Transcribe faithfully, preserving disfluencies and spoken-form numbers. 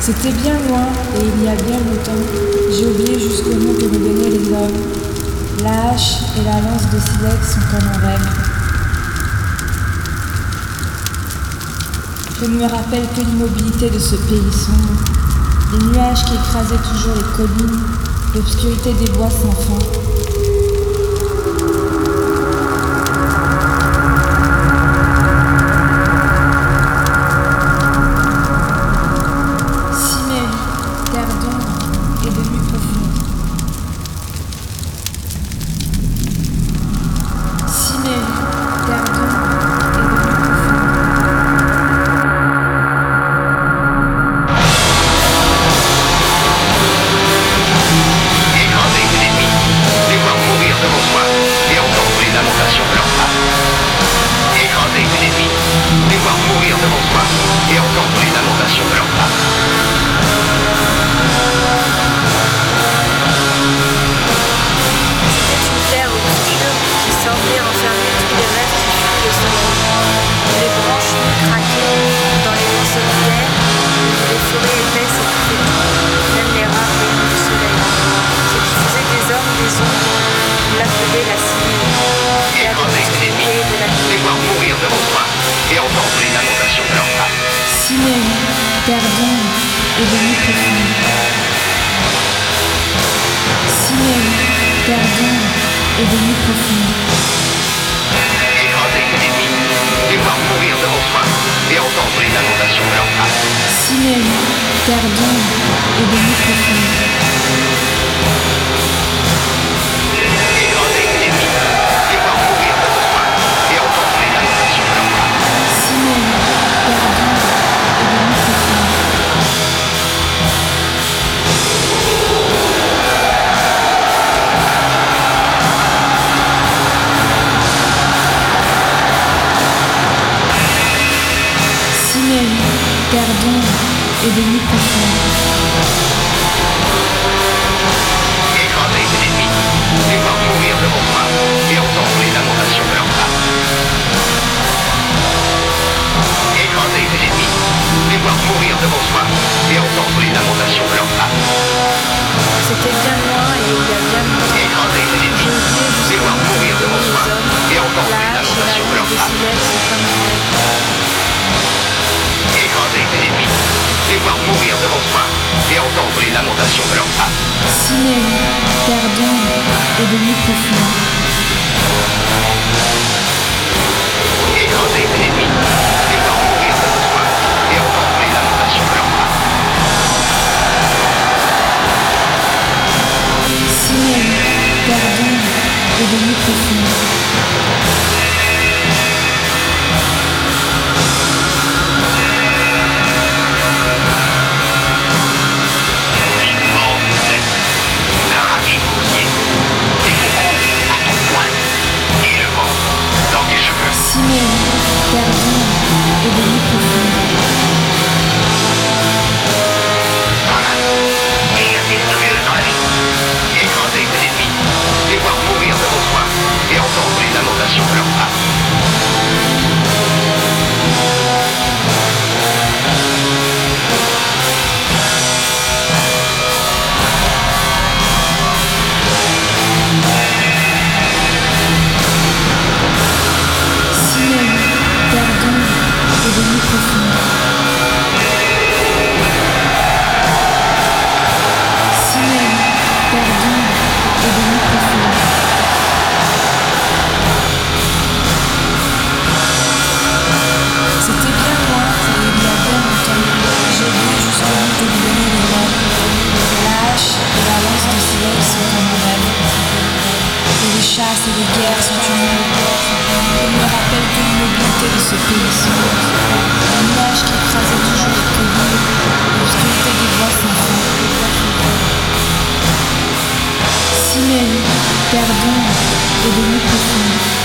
C'était bien loin et il y a bien longtemps, j'ai oublié jusqu'au nom que me donnaient les hommes. La hache et la lance de silex sont comme un rêve. Je ne me rappelle que l'immobilité de ce pays sombre, les nuages qui écrasaient toujours les collines, l'obscurité des bois sans fin. Perdons et de nuit profonde.